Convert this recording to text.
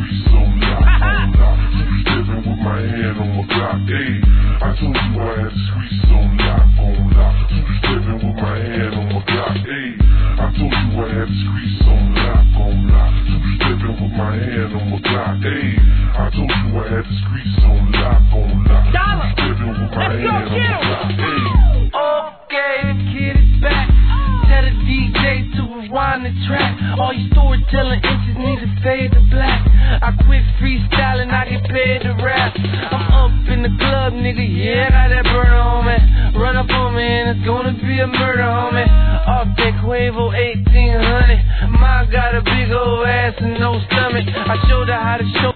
streets on lock, on lock. Two-stepping with my hand on my Glock, ayy. I told you I had the streets on lock, on lock. Two-stepping with my hand on my Glock, ayy. I told you I had the streets on lock, on lock. Two-stepping with my hand on my Glock, ayy. I told you I had the streets on lock, on lock. Two-stepping with my hand on my Glock, ayy. Okay, the kid is back. Tell the DJ to rewind the track. All you storytelling inches need to fade to black. I quit freestyling, I get paid to rap. I'm up in the club, nigga, yeah, got that burner on me. Run up on me and it's gonna be a murder, homie. Off that Quavo 1800. Mine got a big old ass and no stomach. I showed her how to show